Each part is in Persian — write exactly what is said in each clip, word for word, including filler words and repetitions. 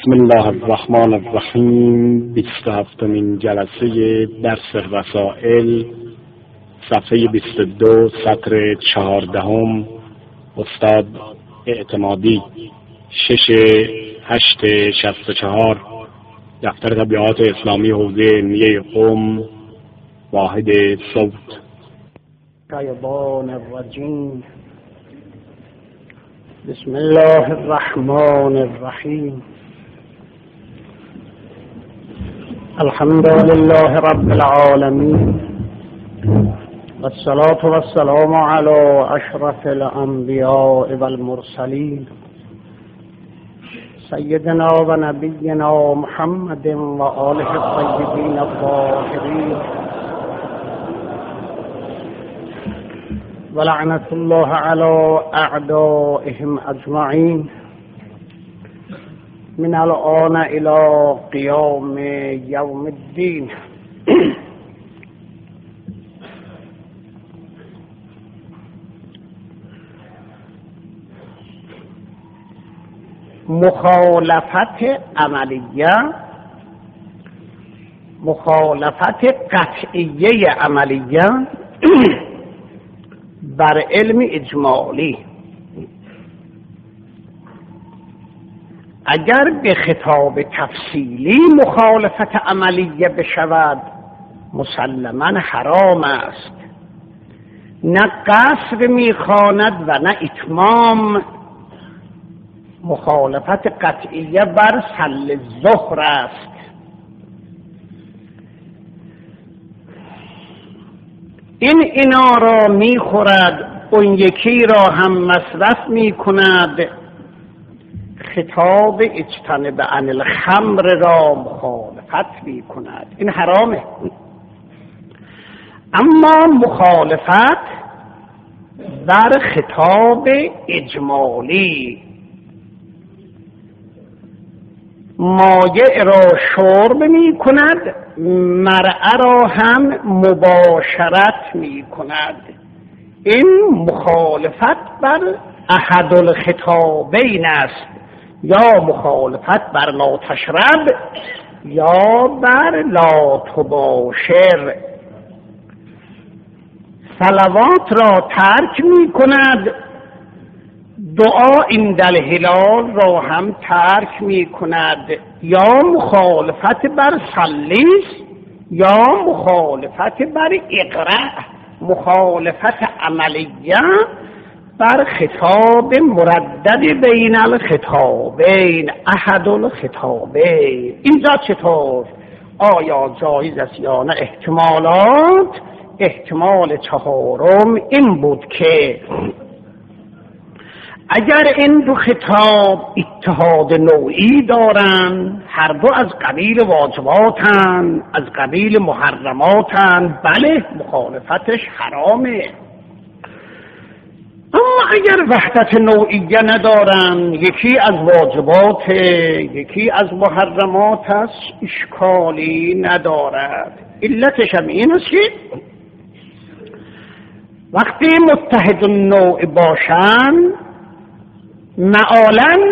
بسم الله الرحمن الرحیم. بیست و هفتمین جلسه درس رسائل، صفحه بیست و دو، سطر چهاردهم، استاد اعتمادی، شش هشت شصت و چهار، دفتر تبلیغات اسلامی حوزه علمیه قم، واحد صوت. شیطان الرجیم. بسم الله الرحمن الرحیم. الحمد لله رب العالمین والصلاة والسلام على اشرف الانبیاء والمرسلین سیدنا و نبینا محمد و آله الطیبین الطاهرین ولعنة الله على اعدائهم اجمعین من الآن الى قیام یوم الدین. مخالفت عملیه، مخالفت قطعیه عملیه بر علم اجمالی. اگر به خطاب تفصیلی مخالفت عملیه بشود مسلماً حرام است، نه قصر میخواند و نه اتمام. مخالفت قطعیه بر سل ظهر است. این اینا را میخورد، اون یکی را هم مصرف میکند. خطاب اجتنب عن الخمر را مخالفت میکند، این حرامه. اما مخالفت بر خطاب اجمالی، مایع را شرب می کند، مرعه را هم مباشرت می کند. این مخالفت بر احد الخطابین است، یا مخالفت بر لا تشرب یا بر لا تباشر. صلوات را ترک می کند، دعا عند الهلال را هم ترک می کند. یا مخالفت بر صلیس یا مخالفت بر اقرأ، مخالفت عملیه بر خطاب مردد بین الخطابین، احد الخطابین. اینجا چطور؟ آیا جایز است یا نه؟ احتمالات، احتمال چهارم این بود که اگر این دو خطاب اتحاد نوعی دارن، هر دو از قبیل واجباتن، از قبیل محرماتن، بله مخالفتش حرامه. اما اگر وحدت نوعیه ندارن، یکی از واجبات یکی از محرمات است، اشکالی ندارد. علتش هم این است که وقتی متحد النوع باشن معالاً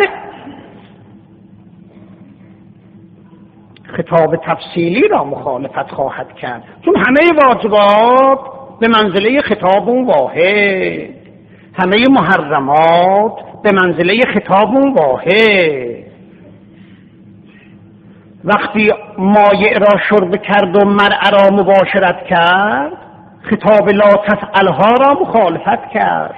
خطاب تفصیلی را مخالفت خواهد کرد، چون همه واجبات به منزله خطاب واحد، همه محرمات به منزله خطاب واحد. وقتی مایع را شرب کرد و مرعه را مباشرت کرد، خطاب لا تفعلها را مخالفت کرد.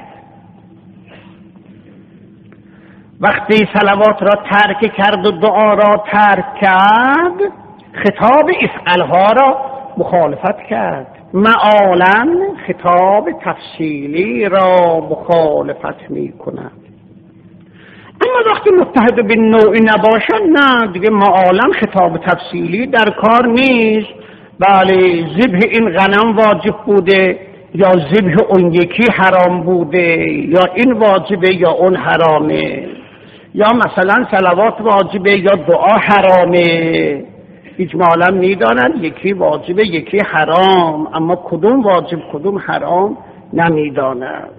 وقتی صلوات را ترک کرد و دعا را ترک کرد، خطاب افعلها را مخالفت کرد. معالاً خطاب تفصیلی را مخالفت می کند. اما وقتی متحد بالنوع نباشد، نه دیگه معالاً خطاب تفصیلی در کار نیست. بله ذبح این غنم واجب بوده یا ذبح اون یکی حرام بوده، یا این واجبه یا اون حرامه، یا مثلا صلوات واجبه یا دعا حرامه. اجمالا میدانند یکی واجبه یکی حرام، اما کدوم واجب کدوم حرام نمیدانند.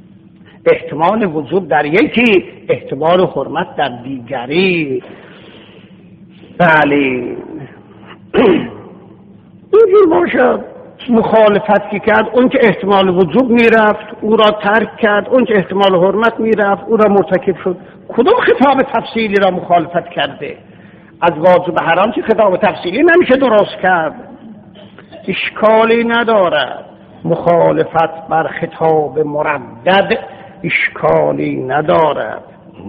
احتمال وجوب در یکی، احتمال حرمت در دیگری. بله اینجور باشد. مخالفت که کرد اون که احتمال وجوب میرفت او را ترک کرد، اون که احتمال حرمت میرفت او را مرتکب شد. کدوم خطاب تفصیلی را مخالفت کرده؟ از واجب حرام که خطاب تفصیلی نمیشه درست کرد، اشکالی ندارد. مخالفت بر خطاب مردد اشکالی ندارد.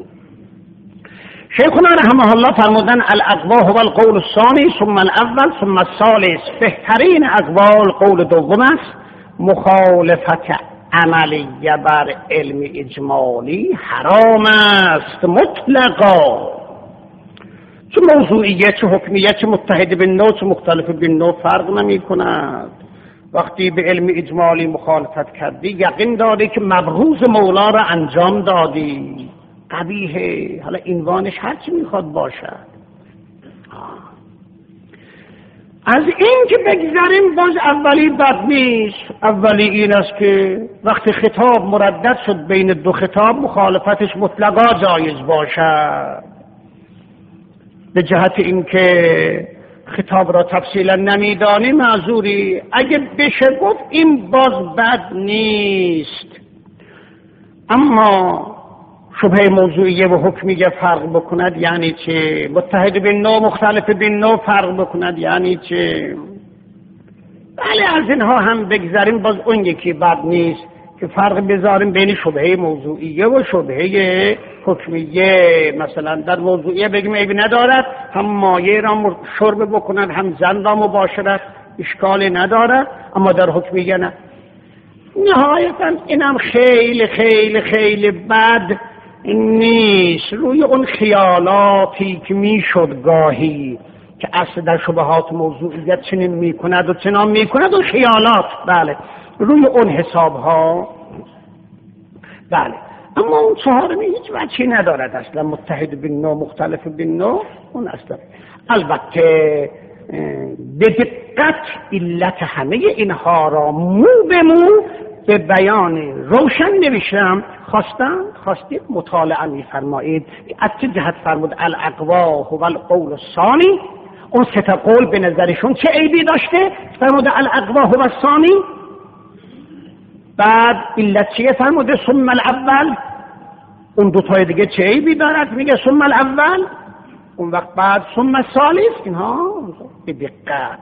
شیخنا رحمه الله فرمودن الاقوا هو القول الثانی ثم الاول ثم الثالث. بهترین اقوال قول دوم است. مخالفت عملیه بر علم اجمالی حرام است مطلقا، چه موضوعیه چه حکمیه چه متحد بالنوع چه مختلف بالنوع فرق نمی کند. وقتی به علم اجمالی مخالفت کردی یقین داری که مبروز مولا را انجام دادی. قبیحه. حالا عنوانش هرچی میخواد باشد. از این که بگذاریم باز اولی بد نیست. اولی این است که وقتی خطاب مردد شد بین دو خطاب مخالفتش مطلقا جایز باشد، به جهت اینکه خطاب را تفصیلا نمیدانی معذوری. اگه بشه گفت این باز بد نیست. اما شبهه موضوعیه و حکمیه فرق بکند یعنی چه؟ متحد بالنوع مختلف بالنوع فرق بکند یعنی چه؟ بله از اینها هم بگذاریم باز اون یکی بد نیست که فرق بذاریم بین شبهه موضوعیه و شبهه حکمیه. مثلا در موضوعیه بگیم عیبی ندارد هم مایه را شرب بکند هم زن را مباشرت، اشکالی ندارد. اما در حکمیه نه. نهایتا اینم خیلی خیلی خیلی بد نیست. روی اون خیالاتی که میشد گاهی که اصل در شبهات موضوعیت چنین میکند و چنان میکند و خیالات، بله روی اون حساب ها. بله اما اون چهارمی هیچ وجهی ندارد اصلا. متحد بالنوع مختلف بالنوع اون اصلا. البته به دقت علت همه اینها را مو به مو به بیان روشن نوشتم. خواستم خواستید مطالعه می‌فرمایید. از چه جهت فرمود الاقوا هو القول الثانی؟ اون سه تا قول به نظرشون چه عیبی داشته؟ فرمود الاقوا هو الثانی. بعد علت چیه؟ فرموده ثم الاول. اون دو تای دیگه چه عیبی دارد؟ میگه ثم الاول. اون وقت بعد ثم الثالث. اینها به دقت.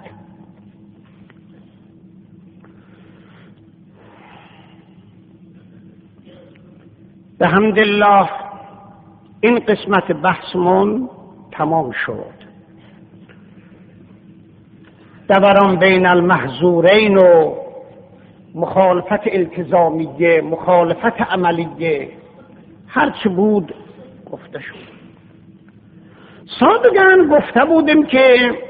به حمد الله این قسمت بحثمون تمام شد. دوران بین المحظورین و مخالفت التزامیه مخالفت عملیه هرچی بود گفته شد. سابقا گفته بودیم که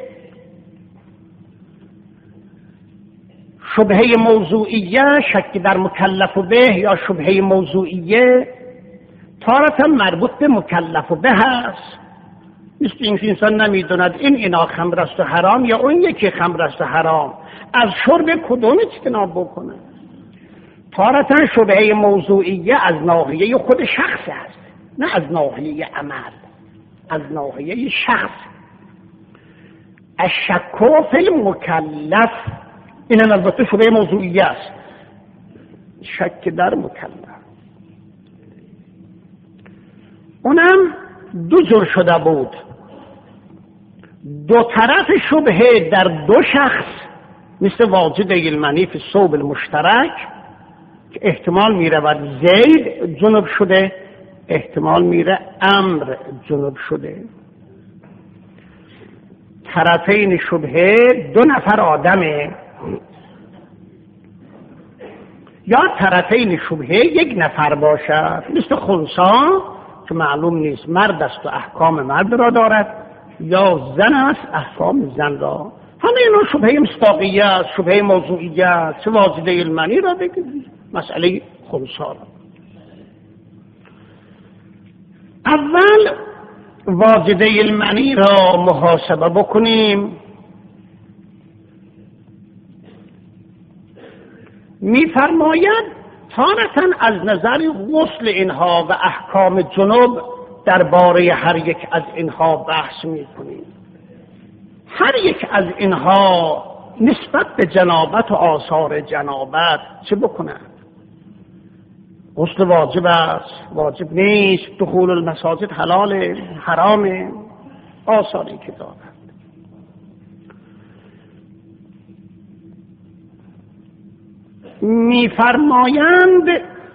شبهه موضوعیه شک در مکلف به یا شبهه موضوعیه تارتا مربوط به مکلف به هست. مثل اینکه انسان نمیدوند این اینا خمر است و حرام یا اون یکی خمر است و حرام، از شرب کدوم اجتناب بکنه. تارتا شبهه موضوعیه از ناحیه خود شخص است، نه از ناحیه عمل، از ناحیه شخص. الشک فی المکلف این البته شبهه موضوعیه است. شک در مکلف اونم دو جور شده بود. دو طرف شبهه در دو شخص مثل واجد المنی فی الثوب المشترک که احتمال میره و زید جنب شده، احتمال میره امر جنب شده. طرفین شبهه دو نفر آدمه یا طرفین شبهه یک نفر باشد، مثل خنثی که معلوم نیست مرد است و احکام مرد را دارد یا زن است احکام زن را. همه اینا شبهه مصداقیه است، شبهه موضوعیه است. چه واجده المنی را بگید، مسئله خنثی را. اول واجده المنی را محاسبه بکنیم. می‌فرماید تارتاً از نظر غسل اینها و احکام جنوب درباره هر یک از اینها بحث می‌کنیم. هر یک از اینها نسبت به جنابت و آثار جنابت چه بکنند؟ غسل واجب است، واجب نیست، دخول المساجد حلال، حرام، آثاری که دارند. میفرمایند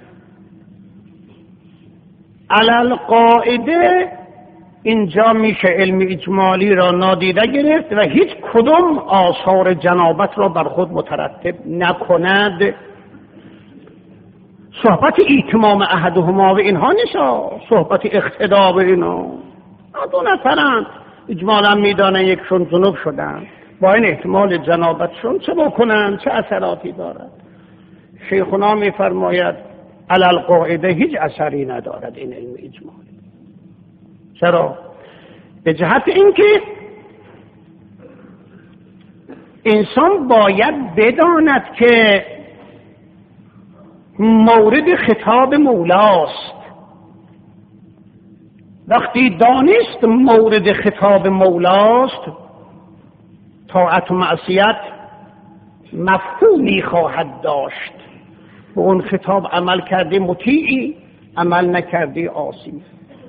علل قاعده اینجا میشه علم اجمالی را نادیده گرفت و هیچ کدام آثار جنابت را بر خود مترتب نکند. صحبت ایتمام احدهما و اینها نیست، صحبت اقتدا به اینا. دو نفرند اجمالا میدانن یکشون جنوب شدن، با این احتمال جنابتشون چه بکنن، چه اثراتی دارد؟ شیخنا میفرماید علل قاعده هیچ اثری ندارد این علم اجمالی. چرا؟ به جهت اینکه انسان باید بداند که مورد خطاب مولاست. وقتی دانست مورد خطاب مولاست، طاعت و معصیت مفهومی خواهد داشت. به اون خطاب عمل کرده مطیعی، عمل نکرده عاصی.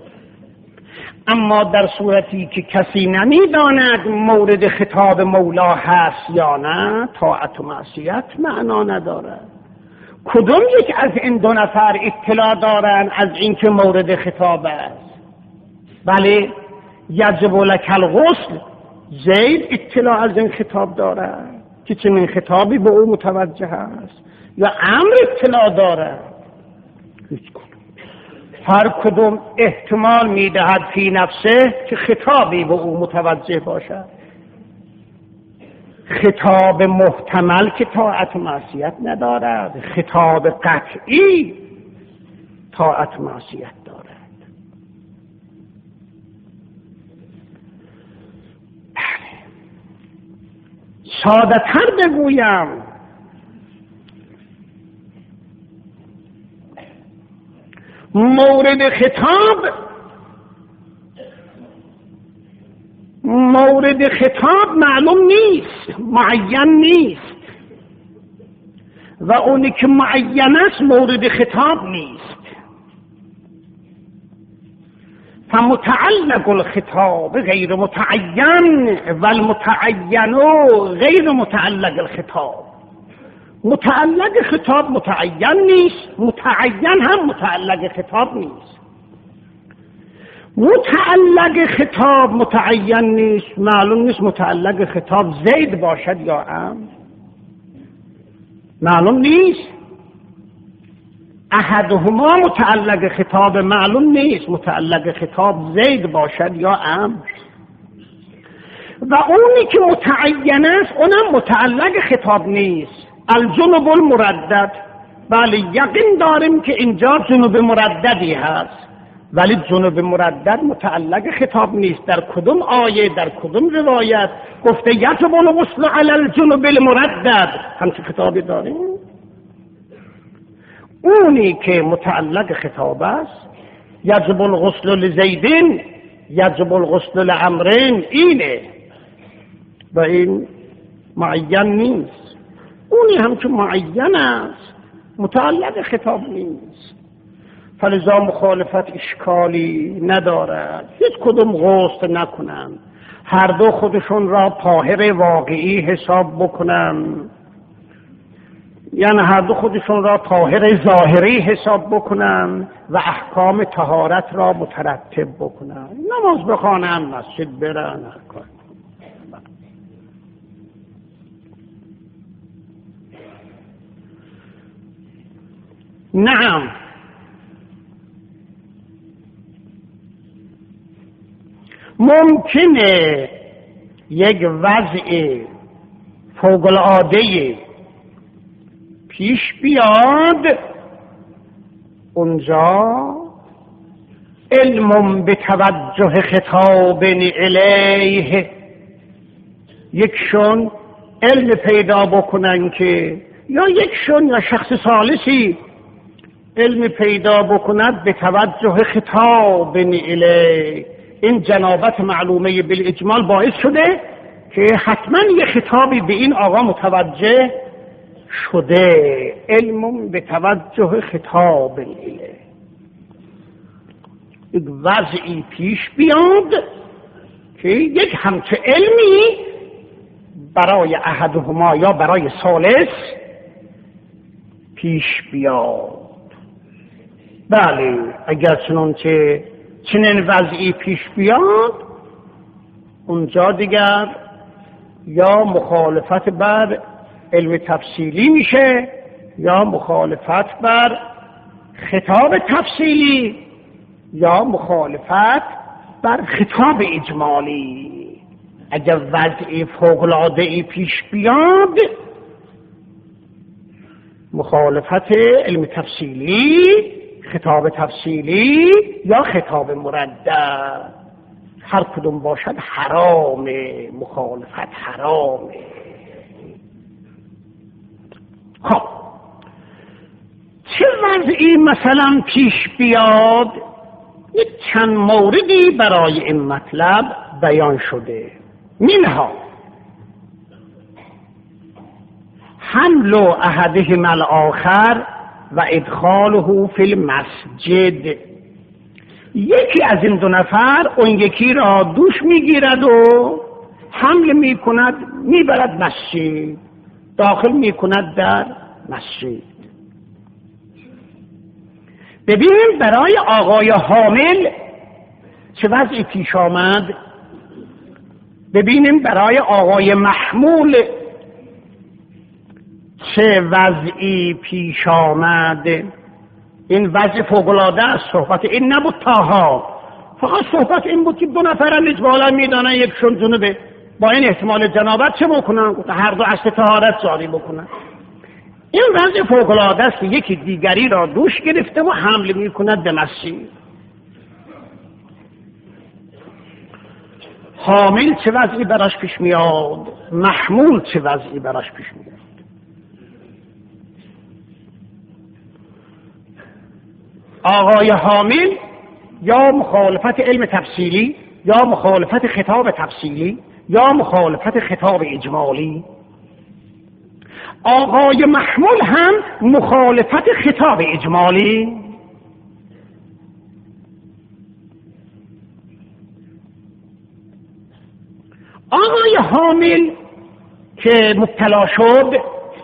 اما در صورتی که کسی نمیداند مورد خطاب مولا هست یا نه، طاعت و معصیت معنا ندارد. کدوم یک از این دو نفر اطلاع دارن از اینکه مورد خطاب است؟ بله، یجب لک الغسل، زید اطلاع از این خطاب دارد که چنین خطابی به او متوجه است، یا امر اطلاع دارد؟ هیچ کدوم. هر کدوم احتمال میدهد فی نفسه که خطابی به او متوجه باشد. خطاب محتمل که طاعت و معصیت ندارد، خطاب قطعی طاعت و معصیت دارد. ساده تر بگویم، مورد خطاب مورد خطاب معلوم نیست، معین نیست، و اونی که معین است مورد خطاب نیست. فمتعلق الخطاب غیر متعین و المتعین غیر متعلق الخطاب. متعلق خطاب متعین نیست، متعین هم متعلق خطاب نیست. متعلق خطاب متعین نیست، معلوم نیست متعلق خطاب زید باشد یا امر، معلوم نیست. احدهما متعلق خطاب معلوم نیست، متعلق خطاب زید باشد یا امر. و اونی که متعین است اونم متعلق خطاب نیست. الجنوب المردد، بله یقین داریم که اینجا جنوب مرددی هست، ولی جنوب مردد متعلق خطاب نیست. در کدوم آیه، در کدوم روایت گفته یجب الغسل علی الجنوب المردد؟ همچه خطابی داریم. اونی که متعلق خطاب است، یجب الغسل لزیدین، یجب الغسل لعمرین، اینه و این معین نیست. اونی هم که معین است متعلق خطاب نیست، فلذا مخالفت اشکالی ندارد. هیچ کدوم غسل نکنند، هر دو خودشون را طاهر واقعی حساب بکنند، یعنی هر دو خودشون را طاهر ظاهری حساب بکنند و احکام طهارت را مترتب بکنند. نماز بخوانند، مسجد برن، هر کار. نعم، ممکنه یک وضع فوق‌العاده پیش بیاد، اونجا علم به توجه خطاب الیه، یکشون علم پیدا بکنن که، یا یکشون یا شخص ثالثی علم پیدا بکند به توجه خطاب الیه. این جنابت معلومه بالاجمال باعث شده که حتما یه خطابی به این آقا متوجه شده. علم به توجه خطاب الیه، یک وضعی پیش بیاد که یک همچه علمی برای احدهما یا برای ثالث پیش بیاد. بله، اگر چنانچه چنین وضعی پیش بیاد، اونجا دیگر یا مخالفت بر علم تفصیلی میشه یا مخالفت بر خطاب تفصیلی یا مخالفت بر خطاب اجمالی. اگر وضعی فوق‌العاده‌ای پیش بیاد، مخالفت علم تفصیلی، خطاب تفصیلی یا خطاب مردد، هر کدوم باشد حرامه، مخالفت حرامه. خب چه وضعی مثلا پیش بیاد؟ یک چند موردی برای این مطلب بیان شده. منها حمل احدهم الاخر و ادخاله فی المسجد. یکی از این دو نفر اون یکی را دوش میگیرد و حمل میکند میبرد مسجد، داخل میکند در مسجد. ببینیم برای آقای حامل چه وضعی پیش آمد، ببینیم برای آقای محمول چه وضعی پیش آمد. این وضع فوق‌العاده است. صحبت این نبود تاها، فقط صحبت این بود که دو نفرن اجمالا میدانن یکشون جنوبه، با این احتمال جنابت چه بکنن؟ هر دو اصل طهارت جاری بکنن. این وضع فوق‌العاده است که یکی دیگری را دوش گرفته و حمل میکند به مسجد. حامل چه وضعی براش پیش میاد؟ محمول چه وضعی براش پیش میاد؟ آقای حامل یا مخالفت علم تفصیلی یا مخالفت خطاب تفصیلی یا مخالفت خطاب اجمالی. آقای محمول هم مخالفت خطاب اجمالی. آقای حامل که مبتلا شد،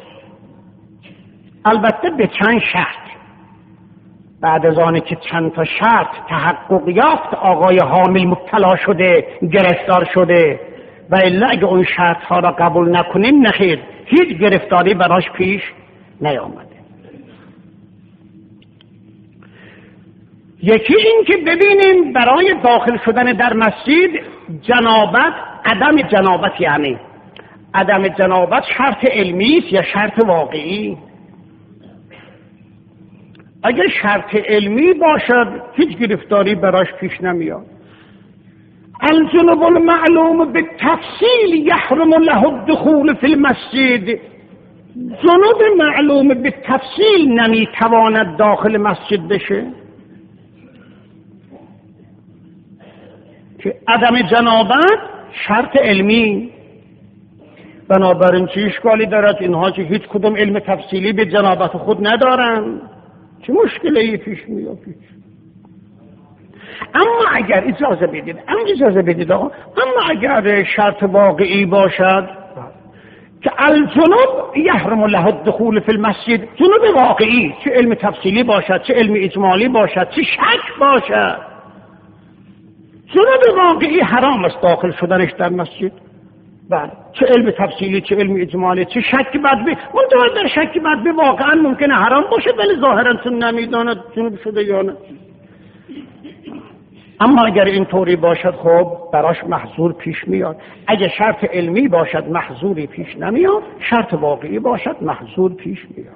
البته به چند شرط، بعد از آنه که چند تا شرط تحقق یافت آقای حامل مبتلا شده، گرفتار شده، و الا اگه اون شرط ها را قبول نکنیم نخیر، هیچ گرفتاری براش پیش نیامده. یکی این که ببینیم برای داخل شدن در مسجد جنابت، عدم جنابت، یعنی عدم جنابت شرط علمی است یا شرط واقعی؟ اگر شرط علمی باشد هیچ گرفتاری براش پیش نمیاد. الجنوب المعلوم بالتفصیل یحرم له الدخول فی المسجد. جنوب معلوم بالتفصیل نمیتواند داخل مسجد بشه. که عدم جنابت شرط علمی، بنابراین چه اشکالی دارد اینها که هیچ کدوم علم تفصیلی به جنابت خود ندارن؟ چه مشکلی پیش میاد؟ اما اگر اجازه بدید اما اجازه بدید آقا اما اگر شرط واقعی باشد که الجنوب یحرم له الدخول فی المسجد، جنوب واقعی، چه علم تفصیلی باشد چه علم اجمالی باشد چه شک باشد، جنوب واقعی حرام است داخل شدنش در مسجد. بله، چه علم تفصیلی چه علم اجمالی چه شک بعد به منتها در شک بعد به واقعا ممکنه حرام باشه، ولی ظاهرا چون نمیداند جنوب شده یا نه. اما اگر این طوری باشد خب براش محظور پیش میاد. اگر شرط علمی باشد محظوری پیش نمیاد، شرط واقعی باشد محظور پیش میاد.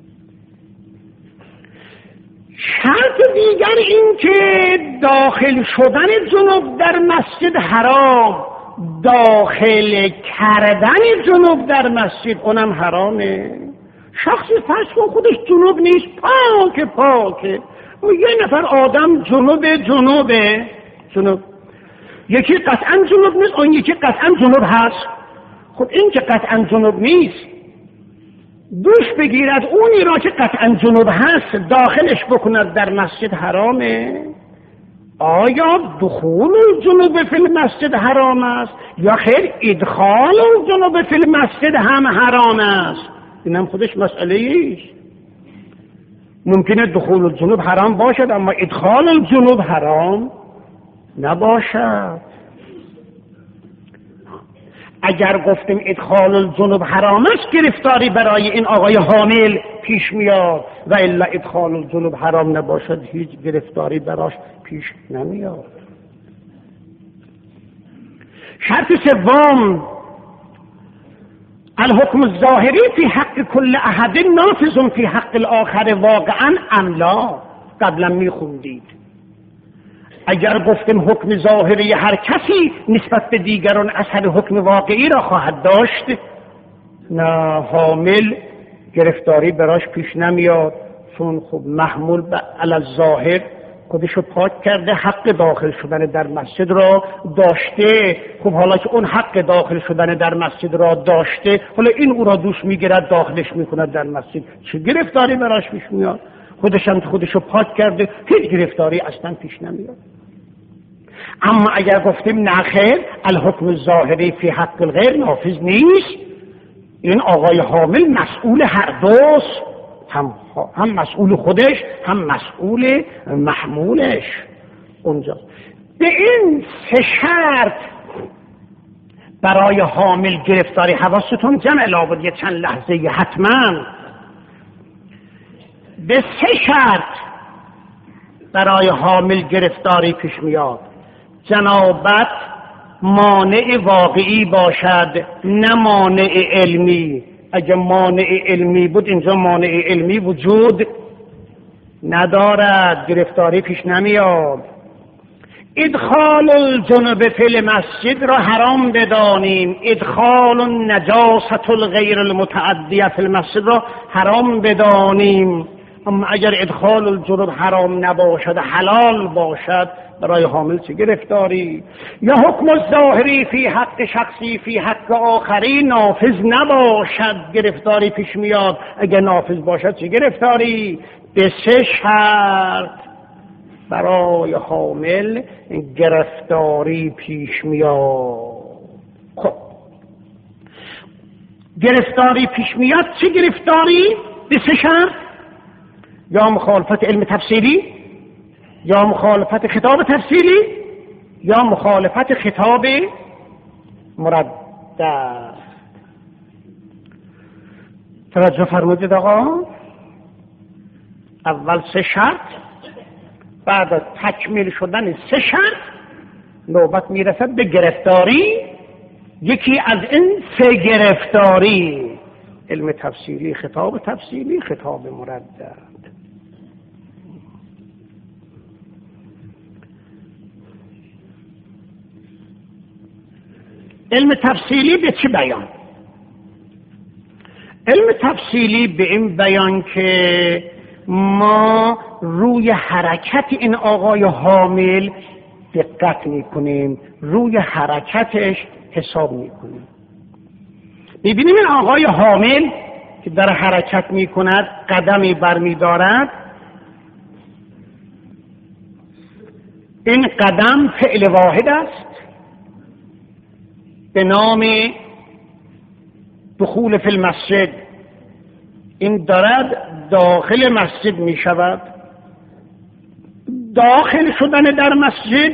شرط دیگر این که داخل شدن جنوب در مسجد حرام، داخل کردن جنوب در مسجد اونم حرامه. شخصی فرض کن خودش جنوب نیست، پاک پاکه، و یه نفر آدم جنوب جنوبه جنوب، یکی قطعا جنوب نیست، اون یکی قطعا جنوب هست، خب این که قطعا جنوب نیست، دوش بگیرد اونی را که قطعا جنوب هست داخلش بکند در مسجد حرامه؟ آیا دخول الجنوب فی المسجد حرام است یا خیر ادخال الجنوب فی المسجد هم حرام است؟ اینم خودش مسئله ایست. ممکنه دخول الجنوب حرام باشد اما ادخال الجنوب حرام نباشد. اگر گفتیم ادخال الجنوب حرام است گرفتاری برای این آقای حامل پیش میاد و الا ادخال الجنوب حرام نباشد هیچ گرفتاری براش پیش نمیاد. شرط سوم الحكم الظاهری فی حق کل احد نافذ فی حق الاخر واقعا ام لا. قبلا میخوندید اگر گفتیم حکم ظاهری هر کسی نسبت به دیگران اثر حکم واقعی را خواهد داشت، نه حامل گرفتاری براش پیش نمیاد، چون خب محمول به علی الظاهر خودشو پاک کرده، حق داخل شدن در مسجد را داشته. خب حالا که اون حق داخل شدن در مسجد را داشته، حالا این او را دوش میگیرد داخلش میکند در مسجد، چه گرفتاری براش پیش میاد؟ خودش هم خودشو پاک کرده، هیچ گرفتاری اصلا پیش نمیاد. اما اگر گفتیم نخیر الحکم الظاهری فی حق الغیر نافذ نیست، این آقای حامل مسئول هر دوست، هم هم مسئول خودش هم مسئول محمولش اونجا. به این سه شرط برای حامل گرفتاری، حواستون جمع لابد یه چند لحظه حتما، به سه شرط برای حامل گرفتاری پیش میاد. جنابت مانع واقعی باشد نه مانع علمی. اگه مانع علمی بود اینجا مانع علمی وجود ندارد، گرفتاری پیش نمیاد. ادخال الجنب فی المسجد را حرام بدانیم، ادخال النجاسة الغیر المتعدیه فی المسجد را حرام بدانیم. اما اگر ادخال الجنب حرام نباشد حلال باشد، برای حامل چه گرفتاری؟ یا حکم الظاهری فی حق شخصی فی حق آخری نافذ نباشد، گرفتاری پیش میاد. اگر نافذ باشد چه گرفتاری؟ به سه شرط برای حامل گرفتاری پیش میاد. خب گرفتاری پیش میاد، چه گرفتاری؟ به سه شرط: یا مخالفت علم تفسیری، یا مخالفت خطاب تفسیری، یا مخالفت خطاب مردد. توجه فرمودید آقا؟ اول سه شرط، بعد از تکمیل شدن سه شرط نوبت میرسد به گرفتاری. یکی از این سه گرفتاری علم تفسیری، خطاب تفسیری، خطاب مردد. علم تفصیلی به چه بیان؟ علم تفصیلی به این بیان که ما روی حرکت این آقای حامل دقت میکنیم، روی حرکتش حساب میکنیم. میبینیم این آقای حامل که در حرکت میکند، قدمی برمیدارد، این قدم فعل واحد است به نام دخول فی المسجد. این دارد داخل مسجد می شود. داخل شدن در مسجد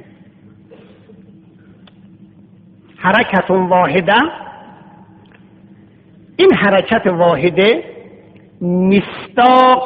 حرکت واحده. این حرکت واحده مصداق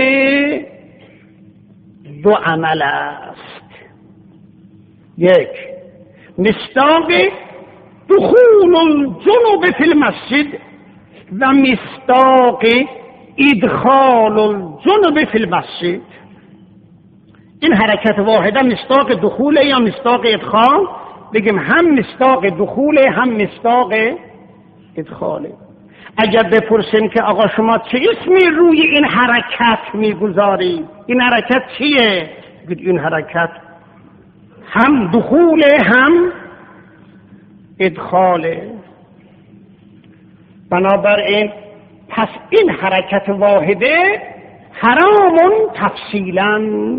دو عمل است. یک، مصداق دخول الجنب فی المسجد و مصداق ادخال الجنب فی المسجد. این حرکت واحده مصداق دخول یا مصداق ادخال؟ بگیم هم مصداق دخول هم مصداق ادخاله. اگر بپرسیم که آقا شما چه اسمی روی این حرکت میگذاری؟ این حرکت چیه؟ بگید این حرکت هم دخوله هم ادخاله. بنابراین پس این حرکت واحده حرامون تفصیلا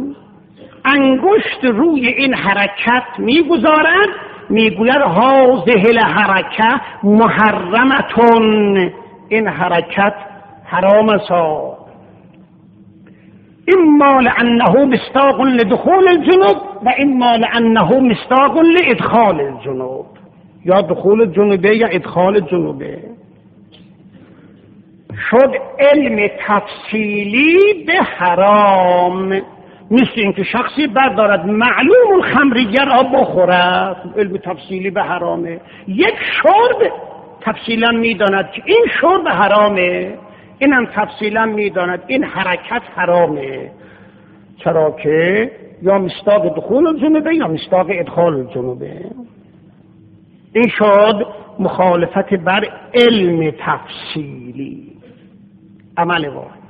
انگشت روی این حرکت میگذارد، میگوید هذه الحرکه محرمتون، این حرکت حرام است، اما لانه مصداق لدخول الجنوب و اما لانه مصداق لادخال الجنوب، یا دخول الجنوبه یا ادخال الجنوبه. شد علم تفصیلی به حرام، مثل اینکه شخصی بردارد معلوم الخمریه را بخورد، علم تفصیلی به حرامه. یک شرب تفصیلا میداند که این شرب حرامه، اینم تفصیلا میداند این حرکت حرامه، چرا که یا مصداق دخول الجنوبه یا مصداق ادخال الجنوبه. این شد مخالفت بر علم تفصیلی، عمل واحد.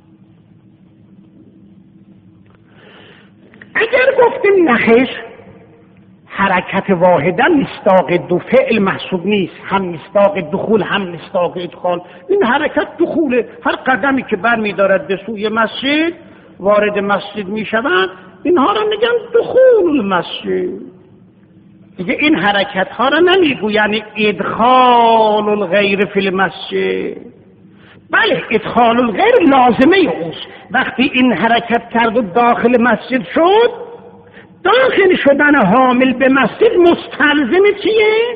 اگر گفتیم نخیر، حرکت واحده مصداق دو فعل محسوب نیست، هم مصداق دخول هم مصداق ادخال. این حرکت دخوله، هر قدمی که بر می دارد به سوی مسجد وارد مسجد می شود، اینها را میگن دخول المسجد. دیگه این حرکت ها را نمیگو یعنی ادخال الغیر فی المسجد، بله ادخال الغیر لازمه اوست. وقتی این حرکت کرد و داخل مسجد شد، داخل شدن حامل به مسجد مستلزم چیه؟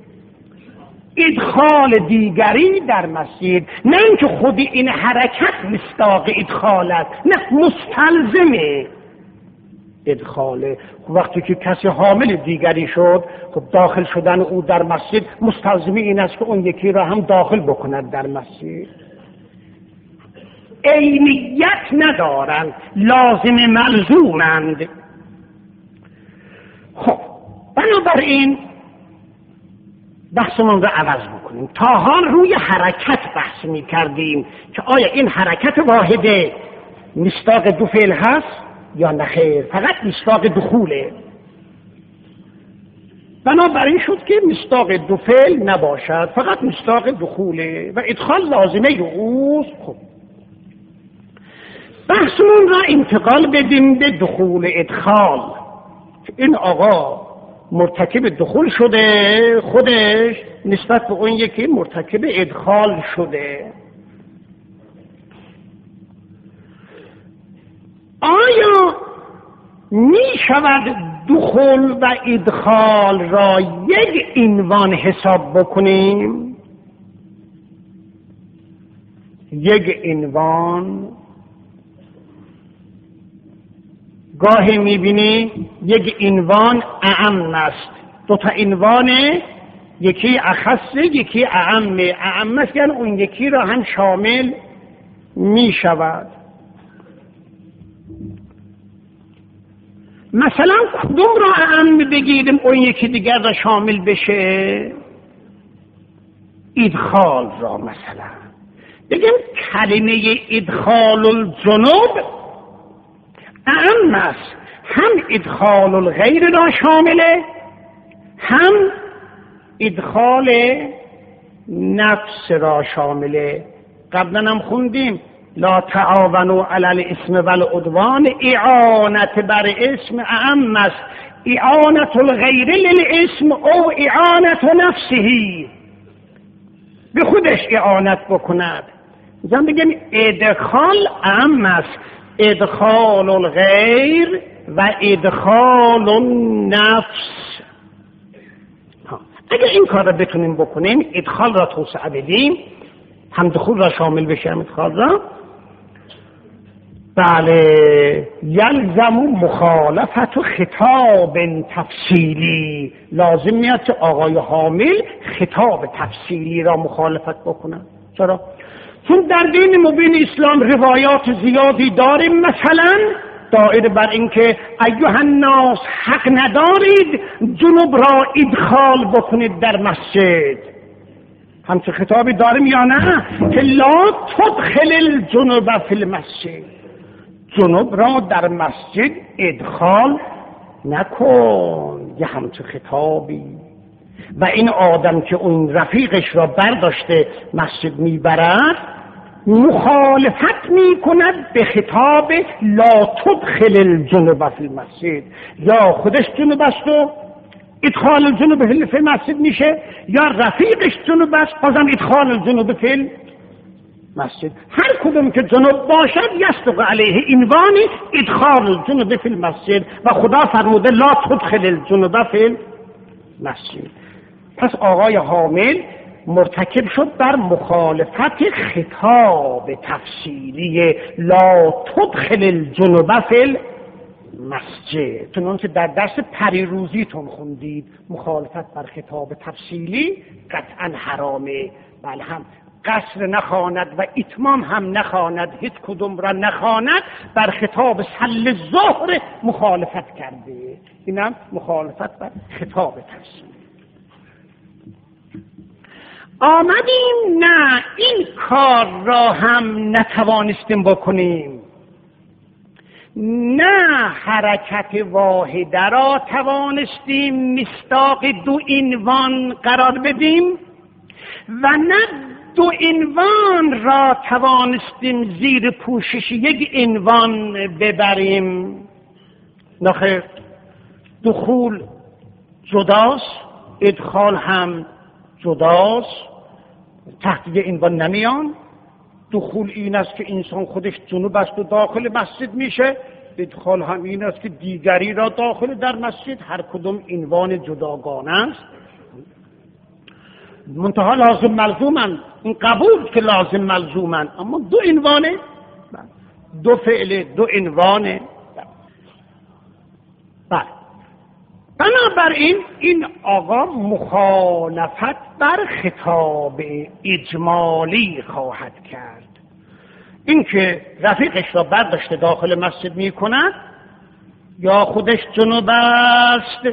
ادخال دیگری در مسجد، نه اینکه خودی این حرکت مصداق ادخال است، نه مستلزمه ادخاله. وقتی که کسی حامل دیگری شد، خب داخل شدن او در مسجد مستلزم این است که اون یکی را هم داخل بکند در مسجد. عینیت ندارند، لازم ملزومند. خب بنابراین بحثمون را عوض بکنیم. تا حال روی حرکت بحث می کردیم که آیا این حرکت واحده مصداق دو فعل هست یا نخیر، فقط مصداق دخوله. بنابراین شد که مصداق دو فعل نباشد، فقط مصداق دخوله و ادخال لازمه اوست. خب بحثمون را انتقال بدیم به دخول ادخال. این آقا مرتکب دخول شده، خودش نسبت به اون یکی مرتکب ادخال شده. آیا می شود دخول و ادخال را یک عنوان حساب بکنیم؟ یک عنوان گاهی میبینی یک عنوان اعم است، دو تا عنوانه، یکی اخصه یکی اعمه. اعم است یعنی اون یکی را هم شامل میشود. مثلا کدوم را اعم بگیریم اون یکی دیگر را شامل بشه؟ ادخال را مثلا بگیم کلمه ادخال الجنوب اعم است، هم ادخال الغیر را شامله، هم ادخال نفس را شامله. قبلا هم خوندیم لا تعاونوا علی الاثم والعدوان، اعانت بر اسم اعم است، اعانت الغیر للاسم او اعانت نفسه، به خودش اعانت بکند. مثلا بگیم ادخال اعم است، ادخال الغیر و ادخال النفس. اگر این کار را بتونیم بکنیم، ادخال را توسعه بدیم، هم دخول را شامل بشه هم ادخال را، بله یلزم مخالفت و خطاب تفصیلی، لازم میاد که آقای حامل خطاب تفصیلی را مخالفت بکنن. چرا؟ چون در دین مبین اسلام روایات زیادی داریم، مثلا دائره بر این که ایها الناس حق ندارید جنوب را ادخال بکنید در مسجد. همچه خطابی داریم یا نه که لا تدخل الجنوب فی المسجد، جنوب را در مسجد ادخال نکن، یه همچه خطابی. و این آدم که اون رفیقش را برداشته مسجد میبرد مخالفت میکند به خطاب لا تدخل الجنوب فی المسجد، یا خودش جنوب است و ادخال الجنوب فی المسجد میشه، یا رفیقش جنوب است بازم ادخال الجنوب فی المسجد. هر کدوم که جنوب باشد یصدق علیه عنوان ادخال الجنوب فی المسجد و خدا فرموده لا تدخل الجنوب فی المسجد. پس آقای حامل مرتکب شد بر مخالفت خطاب تفصیلی لا تدخل الجنوب فی المسجد، چنانچه در درس پریروزیتون خوندید مخالفت بر خطاب تفصیلی قطعا حرامه. بل هم قصر نخواند و اتمام هم نخواند، هیچ کدوم را نخواند، بر خطاب صل ظهر مخالفت کرده. اینم مخالفت بر خطاب تفصیلی. آمدیم نه این کار را هم نتوانستیم بکنیم، نه حرکت واحده را توانستیم مصداق دو عنوان قرار بدیم و نه دو عنوان را توانستیم زیر پوشش یک عنوان ببریم. نخیر، دخول جداست، ادخال هم جداست، تحت یه عنوان نمیان. دخول این است که انسان خودش جنوب است و داخل مسجد میشه، ادخال هم این است که دیگری را داخل در مسجد، هر کدوم عنوان جداگانه است. منتها لازم ملزومن، این قبول که لازم ملزومن، اما دو عنوانه، دو فعل، دو عنوانه. بله، بنابراین این آقا مخالفت بر خطاب اجمالی خواهد کرد. این که رفیقش را برداشته داخل مسجد می کند یا خودش جنوب است،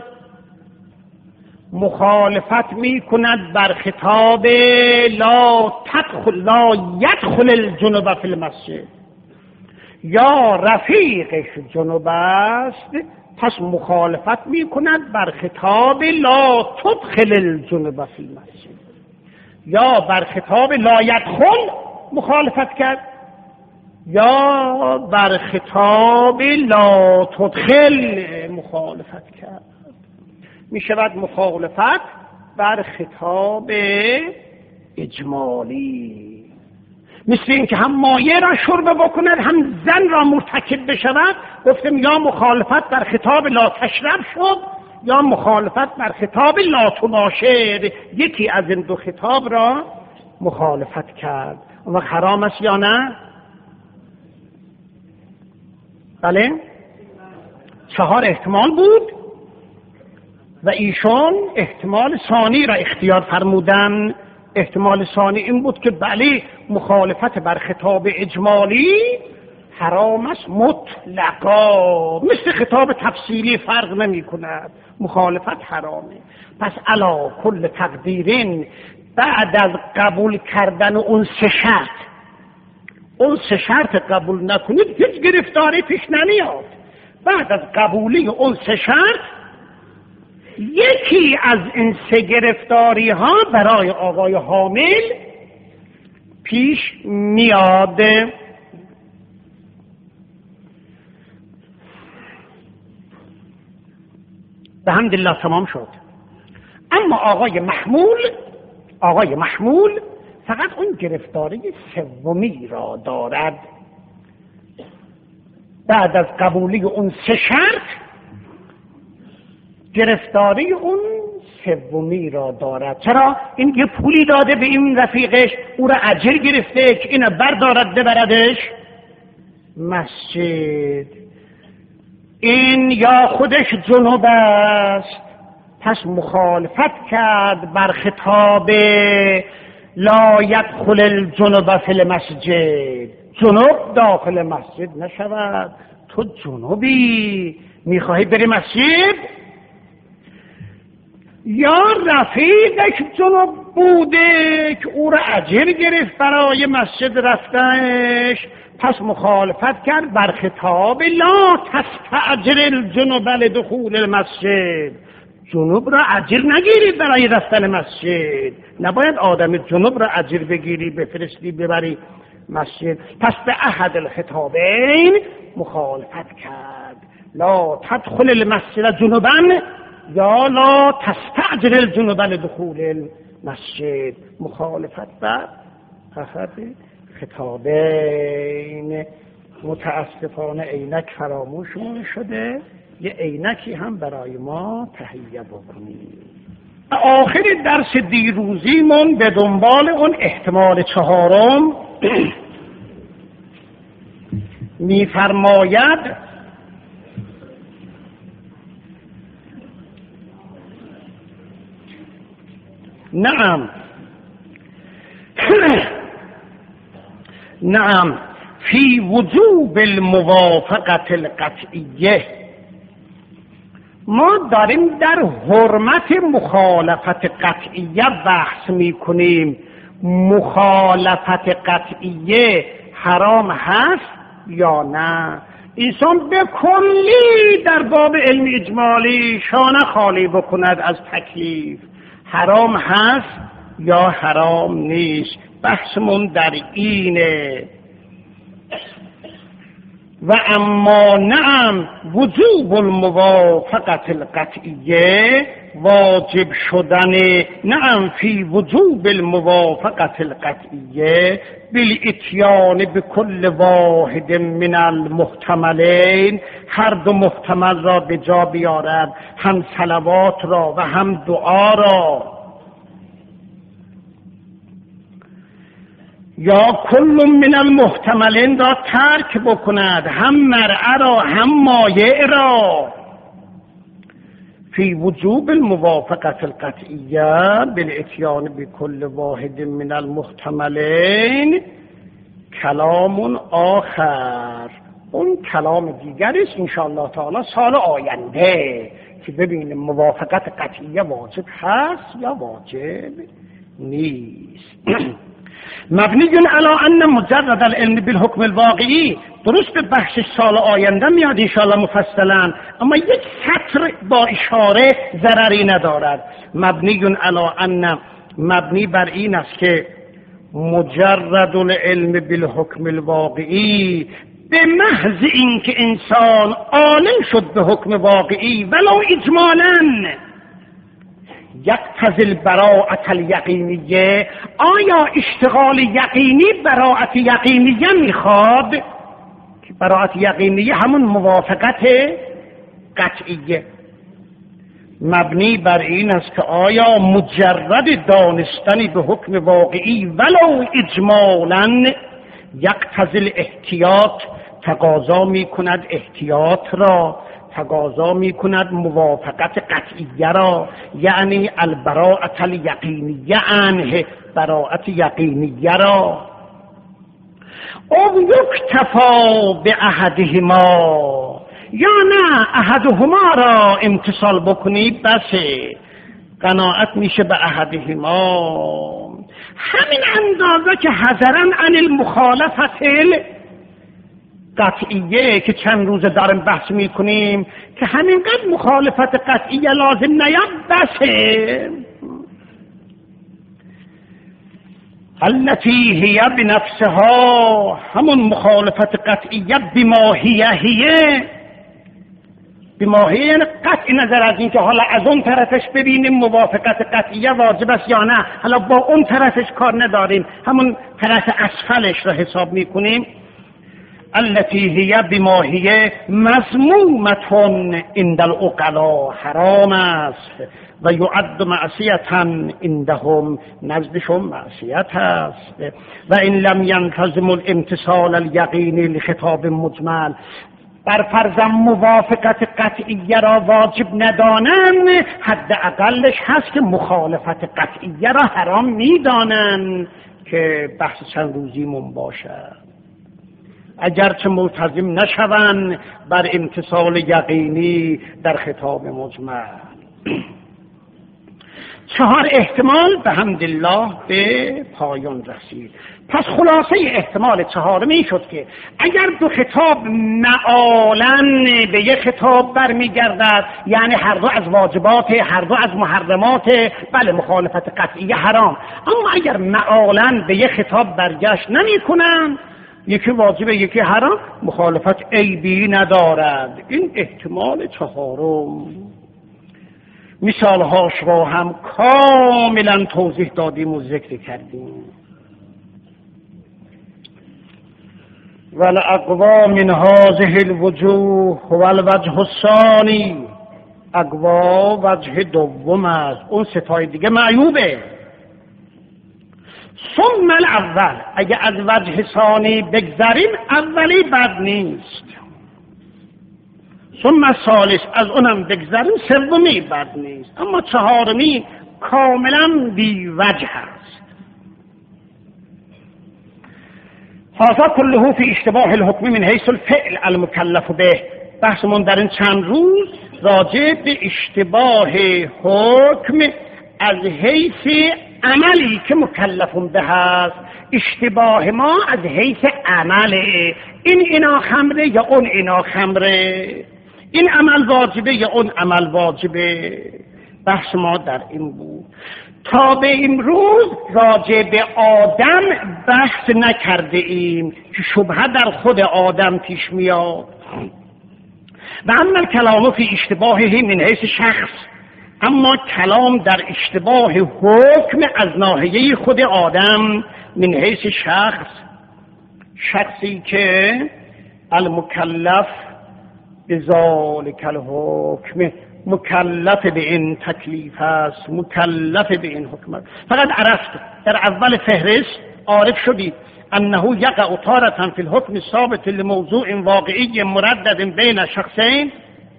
مخالفت می کند بر خطاب لا تدخل لا یدخل الجنوب فی المسجد، یا رفیقش جنوب است پس مخالفت می کند بر خطاب لا تدخل الجنوب فی المسجد، یا بر خطاب لا یدخل مخالفت کرد، یا بر خطاب لا تدخل مخالفت کرد. می شود مخالفت بر خطاب اجمالی، مثل این که هم مایه را شرب بکند هم زن را مرتکب بشود. گفتم یا مخالفت بر خطاب لا تشرب شد یا مخالفت بر خطاب لا تباشر، یکی از این دو خطاب را مخالفت کرد. اون وقت حرام است یا نه؟ بله، چهار احتمال بود و ایشان احتمال ثانی را اختیار فرمودن. احتمال ثانی این بود که بله، مخالفت بر خطاب اجمالی حرام است مطلقا، مثل خطاب تفصیلی فرق نمی کند، مخالفت حرامه. پس علا کل تقدیرین بعد از قبول کردن اون سه شرط، اون سه شرط قبول نکنید هیچ گرفتاری پیش نمیاد. بعد از قبولی اون سه شرط یکی از این سه گرفتاری ها برای آقای حامل پیش میاد. بحمدالله تمام شد. اما آقای محمول آقای محمول فقط اون گرفتاری سومی را دارد. بعد از قبولی اون سه شرط گرفتاری اون سومی را دارد. چرا؟ این یه پولی داده به این رفیقش، او را اجر گرفته که اینو بردارد ببردش مسجد. این یا خودش جنوب است پس مخالفت کرد بر خطاب لا یدخل الجنوب فی المسجد، جنوب داخل مسجد نشود. تو جنوبی میخواهی بری مسجد؟ یا رفیقش جنوب بوده که او را اجر گرفت برای مسجد رفتنش، پس مخالفت کرد بر خطاب لا تستأجر الجنوب لدخول المسجد، جنوب را اجیر نگیرید برای رفتن مسجد. نباید آدم جنوب را اجیر بگیری بفرستی ببری مسجد. پس به احد الخطابین مخالفت کرد. لا تدخل المسجد جنوبا یا لا تستعجل الجنوب لدخول المسجد. مخالفت با احد خطابین. متاسفانه عینک فراموشمون شده، یه عینکی هم برای ما تهیه بکنید. آخر درس دیروزیمون به دنبال اون احتمال چهارم میفرماید نعم نعم فی وجوب الموافقت القطعیه. ما داریم در حرمت مخالفت قطعیه بحث میکنیم. مخالفت قطعیه حرام هست یا نه؟ انسان به کلی در باب علم اجمالی شانه خالی بکند از تکلیف. حرام هست یا حرام نیست؟ بحثمون در اینه. و اما نعم وجوب الموافقت القطعیه، واجب شدن نعم فی وجوب الموافقت القطعیه بالاتیان بكل واحد من المحتملین. هر دو محتمل را به جا بیارد، هم صلوات را و هم دعا را. یا کل من المحتملین را ترک بکند، هم مرعه را هم مایع را. فی وجوب الموافقت القطعیه بالاتیان بكل واحد من المحتملین کلام آخر. اون کلام دیگری است انشاءالله تعالی سال آینده که ببینیم موافقت قطعیه واجب هست یا واجب نیست. مبنی علی ان مجرد العلم بالحکم الواقعی، درست به بحث سال آینده میاد انشاءالله مفصلا، اما یک سطر با اشاره ضرری ندارد. مبنی علی ان، مبنی بر این است که مجرد العلم بالحکم الواقعی، به محض اینکه انسان عالم شد به حکم واقعی ولو اجمالاً، یقتضی البراءة الیقینیه. آیا اشتغال یقینی براءت یقینیه میخواد؟ که براءت یقینیه همون موافقت قطعیه. مبنی بر این است که آیا مجرد دانستن به حکم واقعی ولو اجمالاً یقتضی الاحتیاط، تقاضا میکند احتیاط را، تقاضا میکند موافقت قطعیه را، یعنی البراءة الیقینیه عنه، براءت یقینیه را. او یکتفا به احدهما، یا نه احدهما را امتصال بکنی بسه، قناعت میشه به احدهما. همین اندازه که حذرا عن المخالفت قطعیه که چند روز داریم بحث میکنیم که همینقدر مخالفت قطعیه لازم نیاد بسه. التي هي بنفسها، همون مخالفت قطعیه بماهیه هیه. بماهیه یعنی قطع نظر از این که حالا از اون طرفش ببینیم موافقت قطعیه واجب است یا نه، حالا با اون طرفش کار نداریم، همون طرف اسفلش را حساب میکنیم. التي هي بماهیه مذمومة عند العقلاء، حرام است و یعد معصیتا عندهم، نزدشون معصیت است. و ان لم ينتظم الامتثال الیقینی لخطاب مجمل، بر فرضم موافقت قطعیه را واجب ندانن، حد اقلش هست که مخالفت قطعیه را حرام میدانن که بحث چند روزیمون باشد. اگرچه ملتزم نشوند بر امتصال یقینی در خطاب مجمل. چهار احتمال به حمدالله به پایان رسید. پس خلاصه احتمال چهارم این شد که اگر دو خطاب معالاً به یک خطاب برمیگردد، یعنی هر دو از واجبات، هر دو از محرمات، بله مخالفت قطعی حرام، اما اگر معالاً به یک خطاب برگشت نمی کنند، یکی واجب یکی حرام، مخالفت عیبی ندارد. این احتمال چهارم. مثالهاش را هم کاملا توضیح دادیم و ذکر کردیم. والاقوا من هذه الوجوه والوجه الثانی، اقوا وجه دوم است، اون ستای دیگه معیوبه. ثم الاول، اگه از وجه ثانی بگذریم اولی بد نیست، ثم الثالث از اونم بگذریم سومی بد نیست، اما چهارمی کاملا بی وجه است. هذا كله في اشتباه الحكم من حيث الفعل المكلف به. بحثمون در این چند روز راجع به اشتباه حکم از حیث عملی که مکلفون به هست. اشتباه ما از حیث عمله، این اینا خمره یا اون اینا خمره، این عمل واجبه یا اون عمل واجبه. بحث ما در این بود. تا به امروز راجع به آدم بحث نکرده ایم که شبهه در خود آدم پیش میاد. و اما کلام فی اشتباهه من حیث شخص، اما کلام در اشتباه حکم از ناحیه خود آدم من حیث شخص، شخصی که المکلف بذالک الحکم، مکلف به این تکلیف است، مکلف به این حکم است. فقط عرفت در اول فهرست عارف شدید انه یقع تارة فی الحکم الثابت لموضوع واقعی مردد بین شخصین.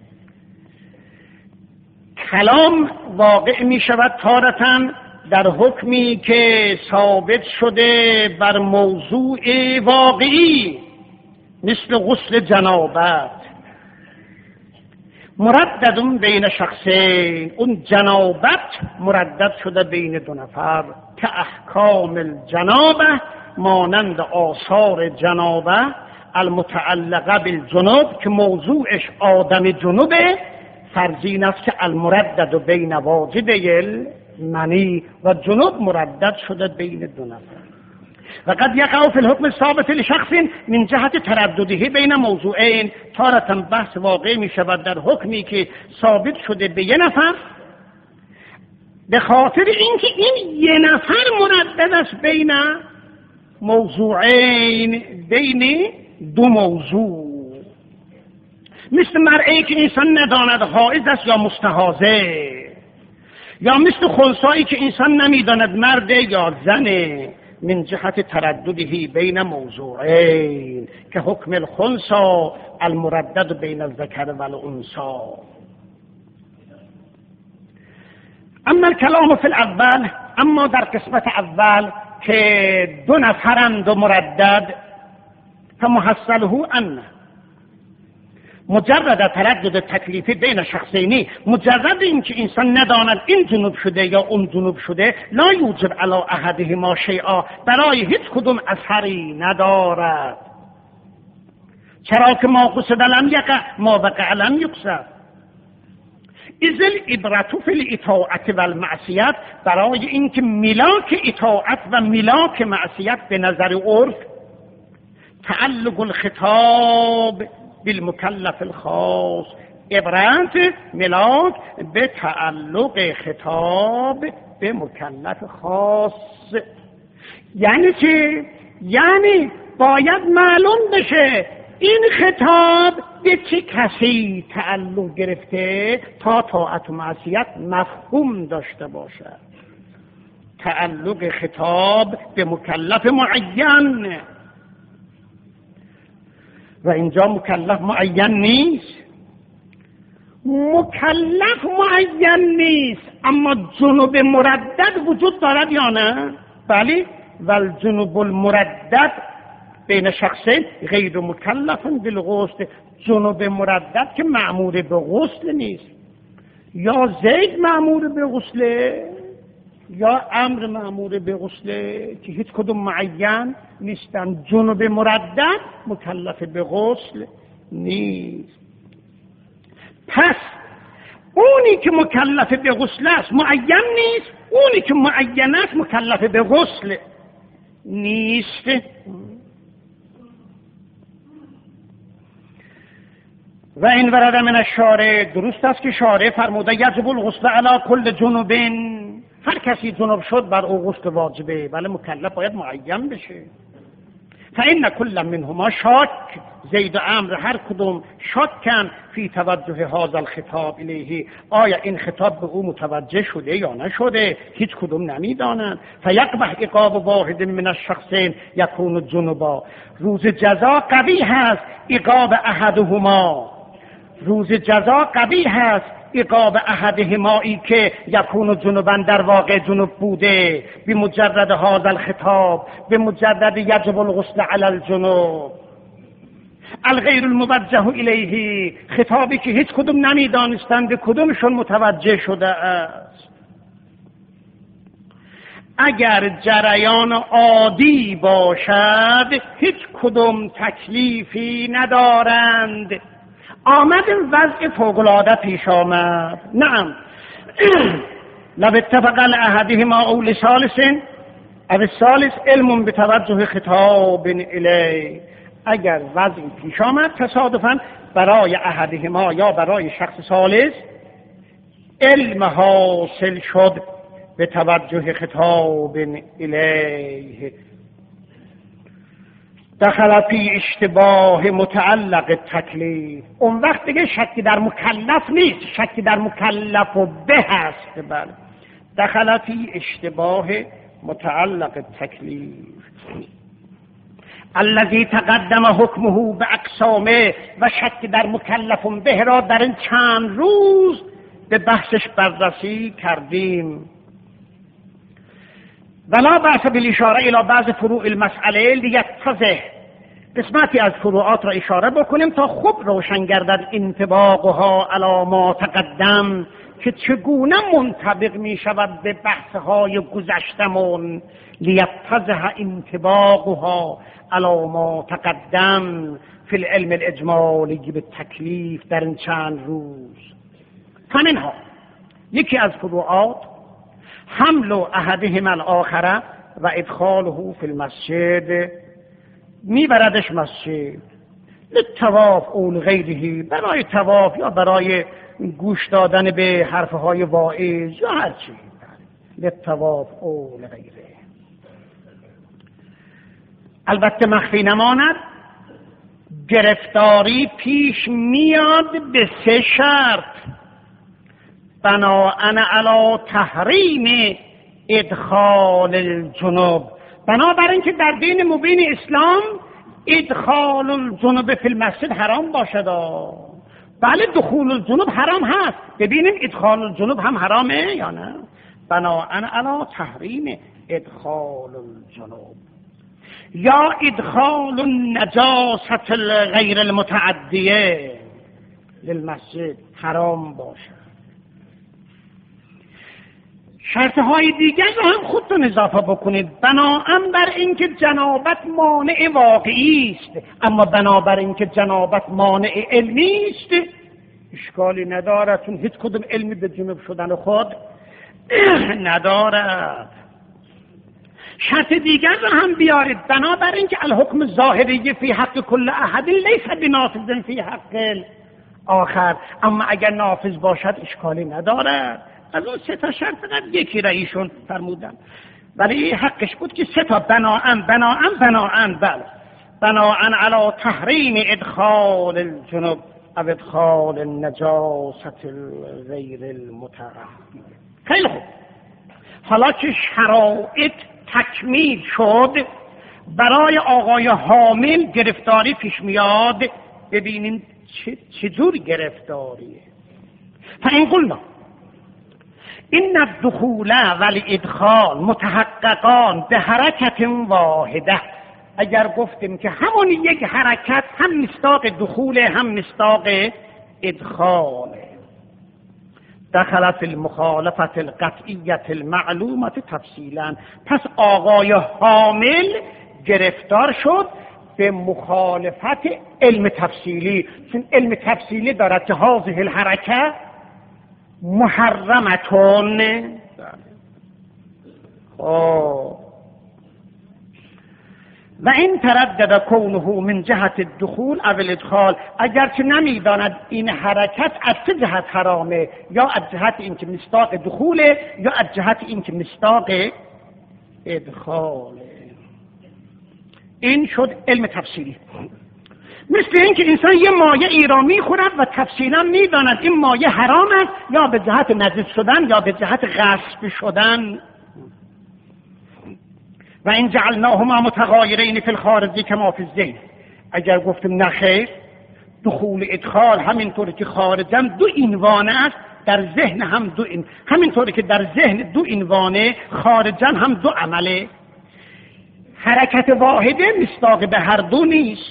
کلام واقع می شود تارة در حکمی که ثابت شده بر موضوع واقعی، مثل غسل جنابت، مردد بین شخصین، اون جنابت مردد شده بین دو نفر، که احکام الجنابه، مانند آثار جنابه، المتعلقه بالجنوب که موضوعش آدم جنوبه، فرضی نفس که المردد بین واجبه المنی، و جنوب مردد شده بین دو نفر. و قد یقع فی الحکم ثابت لشخص من جهت تردده بین موضوعین. تارة بحث واقع می شود در حکمی که ثابت شده به یه نفر، به خاطر اینکه این یه نفر مردد است بین موضوعین، بین دو موضوع. مثل مرئی که انسان نداند حائض است یا مستحاضه، یا مثل خنثایی که انسان نمیداند مرده یا زنه، من جهت تردده بین موضوعین که حکم الخنثی المردد بین الذکر و الانثی. اما الکلام فی الاول، اما در قسمت اول که دو نفرند و مردد، فمحصله ان مجرد تردد تکلیفی بین شخصینی، مجرد این که انسان نداند این جنوب شده یا اون جنوب شده، لا یوجب علی احدهما شیئا، برای هیچ کدوم اثری ندارد. چرا که ما قصد لم یقع ما وقع لم یقصد. اذ العبرة فی الاطاعة و المعصیت، برای اینکه ملاک اطاعت و ملاک معصیت به نظر عرف تعلق الخطاب بالمکلف الخاص، عبرت ملاک به تعلق خطاب به مکلف خاص. یعنی چی؟ یعنی باید معلوم بشه این خطاب به چه کسی تعلق گرفته تا طاعت و معصیت مفهوم داشته باشد. تعلق خطاب به مکلف معین، و اینجا مکلف معین نیست. مکلف معین نیست، اما جنوب مردد وجود دارد یا نه؟ بله. والجنوب المردد بین شخصین غیر مکلف بالغسل، جنوب مردد که مأمور به غسل نیست. یا زید مأمور به غسل یا امر مأمور به غسل که هیچ کدوم معین نیستن. جنوب مردد مکلف به غسل نیست. پس اونی که مکلف به غسل است معین نیست، اونی که معین است مکلف به غسل نیست. و این ورد من الشارع، درست است که شارع فرموده یجب الغسل علی کل جنوب، هر کسی جنوب شد بر او غسل واجبه، ولی مکلف باید معین بشه. فإن كل منهما شاک، زید و عمرو هر کدوم شاکن فی توجه هذا الخطاب الیه، آیا این خطاب به او متوجه شده یا نشده، هیچ کدوم نمیدانند. فیقبح عقاب واحد من الشخصین یکون جنبا، روز جزا قوی هست عقاب احدهما، روز جزا قوی هست عقاب احدهمایی که یکون جنوبا در واقع جنوب بوده، به مجرد هذا الخطاب، به مجرد یجب الغسل علی الجنوب الغیر الموجه الیه، خطابی که هیچ کدوم نمیدانستند کدومشون متوجه شده است. اگر جریان عادی باشد هیچ کدوم تکلیفی ندارند. آمد وضع فوق‌العاده پیش آمد، نعم لو اتفق احدهما او لثالث او الثالث علم بتوجه خطاب الی، اگر وضع پیش آمد تصادفاً برای احدهما یا برای شخص ثالث علم حاصل شد به توجه خطاب الیه، دخل فی اشتباه متعلق تکلیف، اون وقت دیگه شکی در مکلف نیست، شکی در مکلف و به هست. بله، دخل فی اشتباه متعلق تکلیف الذی تقدم حکمه به اقسامه، و شک در مکلف و به را در این چند روز به بحثش بررسی کردیم. ولا بأس بالاشاره الی بعض فروع المسئله لیتضح، قسمتی از فروعات را اشاره بکنیم تا خوب روشن گردد انطباقها علی ما تقدم، که چگونه منطبق می شود به بحثهای گذشتمون. لیتضح انطباقها علی ما تقدم فی العلم الاجمالی به تکلیف در این چند روز. همینها یکی از فروعات حمل احدهما الاخر و ادخاله فی المسجد، میبردش مسجد للطواف او لغیره، برای طواف یا برای گوش دادن به حرفهای واعظ یا هر چی، للطواف او لغیره. البته مخفی نماند گرفتاری پیش میاد به سه شرط، بناءً علی تحریم ادخال الجنوب، بنابر اینکه در دین مبین اسلام ادخال الجنوب فی المسجد حرام باشد. بله دخول الجنوب حرام هست، ببینیم ادخال الجنوب هم حرامه یا نه. بناءً علی تحریم ادخال الجنوب یا ادخال النجاسة غیر المتعدیه للمسجد حرام باشد. شرطهای دیگر رو هم خودتون اضافه بکنید، بناءً بر اینکه جنابت مانع واقعی است، اما بنابر اینکه جنابت مانع علمی است اشکالی ندارد، چون هیچ کدوم علمی به جنوب شدن خود ندارد. شرط دیگر رو هم بیارید، بنابر اینکه الحکم ظاهری فی حق کل احد لیس بنافذ فی حق آخر، اما اگر نافذ باشد اشکالی ندارد. از اون سه تا شرط فقط یکی را ایشون فرمودن، ولی حقش بود که سه تا بناءً بناءً بناءً بله بناءً علی تحریم ادخال الجنوب او ادخال النجاسة غیر المتعدیه. خیلی خوب، حالا که شرایط تکمیل شد برای آقای حامل گرفتاری پیش میاد، ببینیم چجور گرفتاریه. فإن قلنا این الدخول والادخال متحققان به حرکت واحده، اگر گفتیم که همون یک حرکت هم مصداق دخول هم مصداق ادخاله، دخل فی المخالفت القطعیت المعلومت تفصیلا. پس آقای حامل گرفتار شد به مخالفت علم تفصیلی، چون علم تفصیلی دارد که هذه الحرکه محرمتون. خب و این تردد کونه من جهت الدخول او الادخال، اگرچه نمیداند این حرکت از چه جهت حرامه، یا از جهت اینکه مصداق دخوله یا از جهت اینکه مصداق ادخاله. این شد علم تفصیلی. مثل اینکه انسان یه مایه ای را میخورد و تفصیلا میداند این مایه حرام است، یا به جهت نجس شدن یا به جهت غصب شدن. و این جعلناهما متغایرین فی الخارجی کما فی الذهن، اگر گفتم نخیر دخول ادخال همینطوری که خارجم دو عنوانه است، در ذهن هم دو این، همینطوری که در ذهن دو عنوانه خارجن هم دو عمله. حرکت واحده مصداق به هر دو نیست.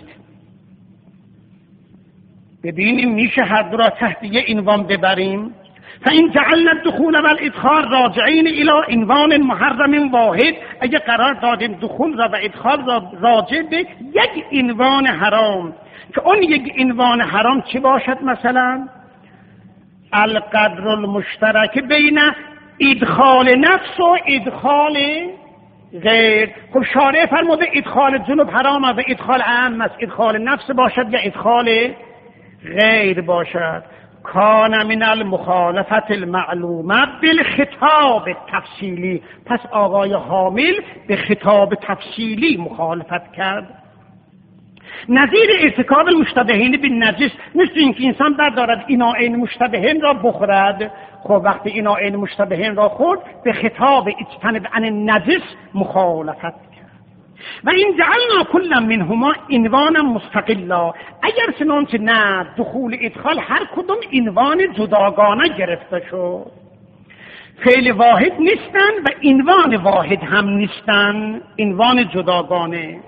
ببینیم میشه هر دو را تحت یه عنوان ببریم. فإن جعلنا الدخول والادخال راجعین الى عنوان محرم واحد، اگه قرار دادیم دخول را و ادخال را راجع به یک عنوان حرام، که اون یک عنوان حرام چی باشد؟ مثلا القدر المشترک بین ادخال نفس و ادخال غیر. خب شارع فرموده ادخال جنوب حرام و ادخال عام است، ادخال نفس باشد یا ادخال غیر باشد. کان من المخالفت المعلومه بالخطاب تفصیلی، پس آقای حامل به خطاب تفصیلی مخالفت کرد. نظیر ارتکاب المشتبهین بالنجس، مثل اینکه انسان بردارد ایناین مشتبهین را بخورد. خب وقتی ایناین مشتبهین را خورد به خطاب اجتنب عن النجس مخالفت کرد. و این جعلنا کلا منهما عنوانا مستقلا، اگر چنانچه نه دخول ادخال هر کدوم عنوان جداگانه گرفته شد، فعل واحد نیستن و عنوان واحد هم نیستن، عنوان جداگانه.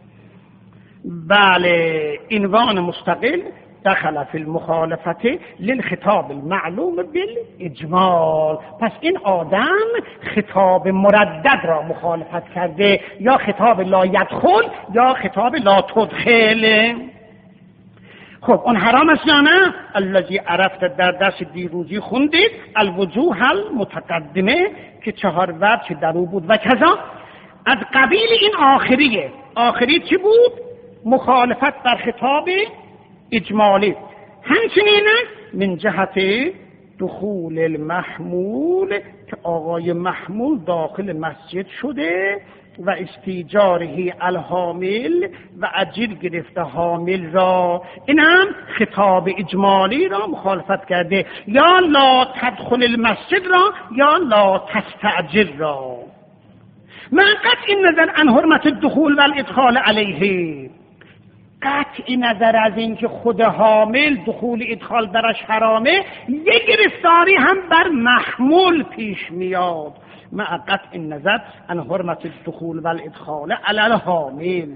بله عنوان مستقل دخل فی المخالفت للخطاب المعلوم بالاجمال، پس این آدم خطاب مردد را مخالفت کرده، یا خطاب لا یدخل یا خطاب لا تدخل. خب اون حرام است یا نه؟ الذی عرفت در درس دیروزی خوندید الوجوه المتقدمه که چهار وجه در او بود. و کذا از قبیل این آخریه. آخری چی بود؟ مخالفت در خطاب اجمالی. همچنین من جهت دخول المحمول که آقای محمول داخل مسجد شده و استیجاره الحامل و اجیر گرفته حامل را، اینم خطاب اجمالی را مخالفت کرده، یا لا تدخل المسجد را یا لا تستأجر را. من قطع نظر عن حرمت الدخول والادخال علیه، قطع نظر از این که خود حامل دخول ادخال درش حرامه، یک گرفتاری هم بر محمول پیش میاد. مع قطع نظر عن حرمت الدخول والادخال علی الحامل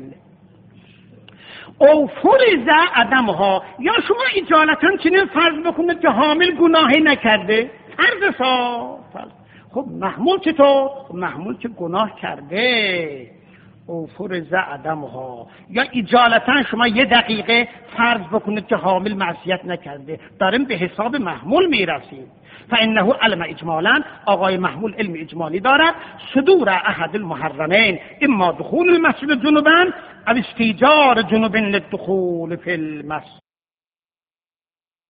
او فرض عدمها، یا شما اجالتا چنین فرض بکنید که حامل گناهی نکرده، فرض سا فرض. خب محمول چطور؟ محمول که گناه کرده، او فرض عدمها. یا اجالتا شما یه دقیقه فرض بکنید که حامل معصیت نکرده، داریم به حساب محمول میرسیم. فانه علم اجمالا، آقای محمول علم اجمالی دارد، صدور احد المحرمین، اما دخول المسجد جنوبا او استیجار جنوب للدخول فی المسجد.